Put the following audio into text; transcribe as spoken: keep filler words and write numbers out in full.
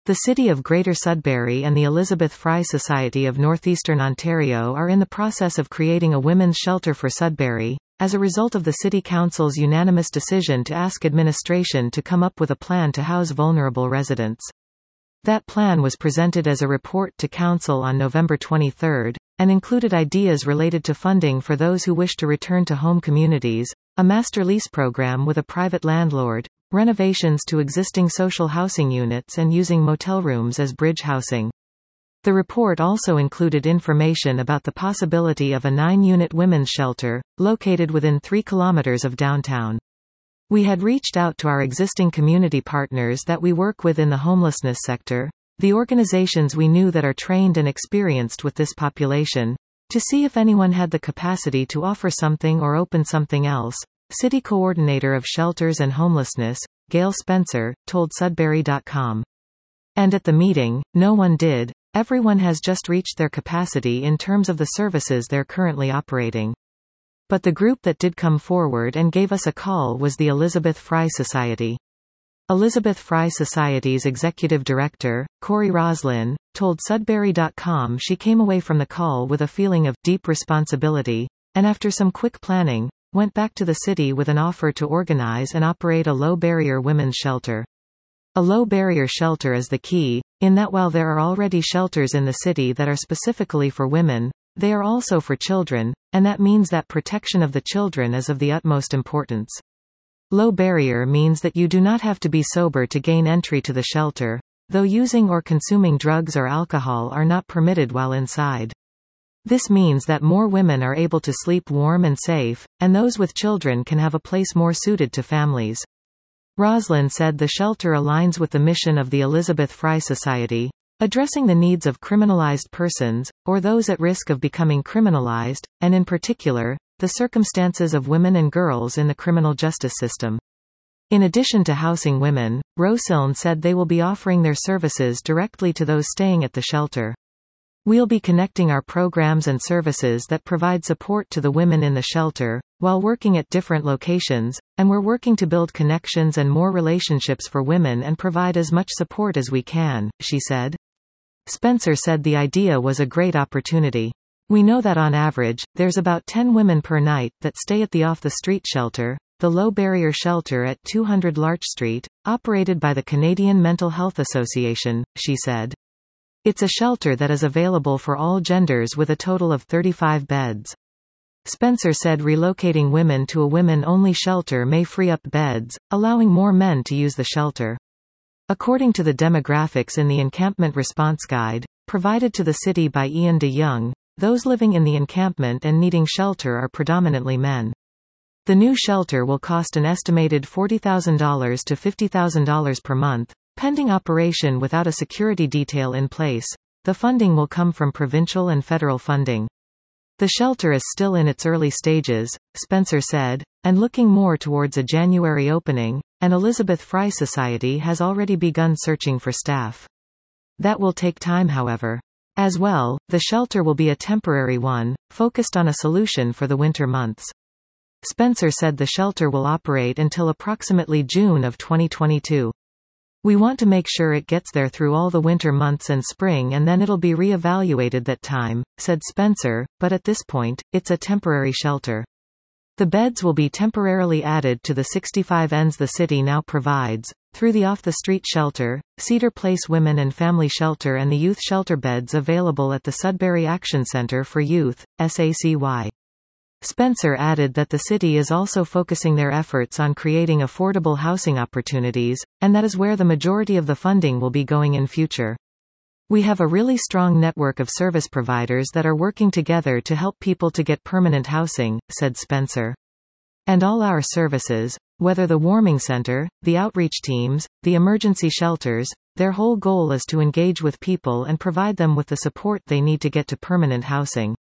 The City of Greater Sudbury and the Elizabeth Fry Society of Northeastern Ontario are in the process of creating a women's shelter for Sudbury, as a result of the City Council's unanimous decision to ask administration to come up with a plan to house vulnerable residents. That plan was presented as a report to Council on November twenty-third, and included ideas related to funding for those who wish to return to home communities, a master lease program with a private landlord, renovations to existing social housing units and using motel rooms as bridge housing. The report also included information about the possibility of a nine-unit women's shelter, located within three kilometers of downtown. We had reached out to our existing community partners that we work with in the homelessness sector, the organizations we knew that are trained and experienced with this population, to see if anyone had the capacity to offer something or open something else. City Coordinator of Shelters and Homelessness, Gail Spencer, told Sudbury dot com. And at the meeting, no one did. Everyone has just reached their capacity in terms of the services they're currently operating. But the group that did come forward and gave us a call was the Elizabeth Fry Society. Elizabeth Fry Society's executive director, Corey Roslin, told Sudbury dot com she came away from the call with a feeling of deep responsibility, and after some quick planning, went back to the city with an offer to organize and operate a low-barrier women's shelter. A low-barrier shelter is the key, in that while there are already shelters in the city that are specifically for women, they are also for children, and that means that protection of the children is of the utmost importance. Low barrier means that you do not have to be sober to gain entry to the shelter, though using or consuming drugs or alcohol are not permitted while inside. This means that more women are able to sleep warm and safe, and those with children can have a place more suited to families. Roslin said the shelter aligns with the mission of the Elizabeth Fry Society, addressing the needs of criminalized persons, or those at risk of becoming criminalized, and in particular, the circumstances of women and girls in the criminal justice system. In addition to housing women, Rosiln said they will be offering their services directly to those staying at the shelter. We'll be connecting our programs and services that provide support to the women in the shelter, while working at different locations, and we're working to build connections and more relationships for women and provide as much support as we can, she said. Spencer said the idea was a great opportunity. We know that on average, there's about ten women per night that stay at the off-the-street shelter, the low-barrier shelter at two hundred Larch Street, operated by the Canadian Mental Health Association, she said. It's a shelter that is available for all genders with a total of thirty-five beds. Spencer said relocating women to a women-only shelter may free up beds, allowing more men to use the shelter. According to the demographics in the Encampment Response Guide, provided to the city by Ian de Young, those living in the encampment and needing shelter are predominantly men. The new shelter will cost an estimated forty thousand dollars to fifty thousand dollars per month, pending operation without a security detail in place. The funding will come from provincial and federal funding. The shelter is still in its early stages, Spencer said, and looking more towards a January opening, and Elizabeth Fry Society has already begun searching for staff. That will take time, however. As well, the shelter will be a temporary one, focused on a solution for the winter months. Spencer said the shelter will operate until approximately June of twenty twenty-two. We want to make sure it gets there through all the winter months and spring, and then it'll be re-evaluated that time, said Spencer, but at this point, it's a temporary shelter. The beds will be temporarily added to the sixty-five Ns the city now provides, through the off-the-street shelter, Cedar Place Women and Family Shelter and the youth shelter beds available at the Sudbury Action Center for Youth, S A C Y. Spencer added that the city is also focusing their efforts on creating affordable housing opportunities, and that is where the majority of the funding will be going in future. We have a really strong network of service providers that are working together to help people to get permanent housing, said Spencer. And all our services, whether the warming center, the outreach teams, the emergency shelters, their whole goal is to engage with people and provide them with the support they need to get to permanent housing.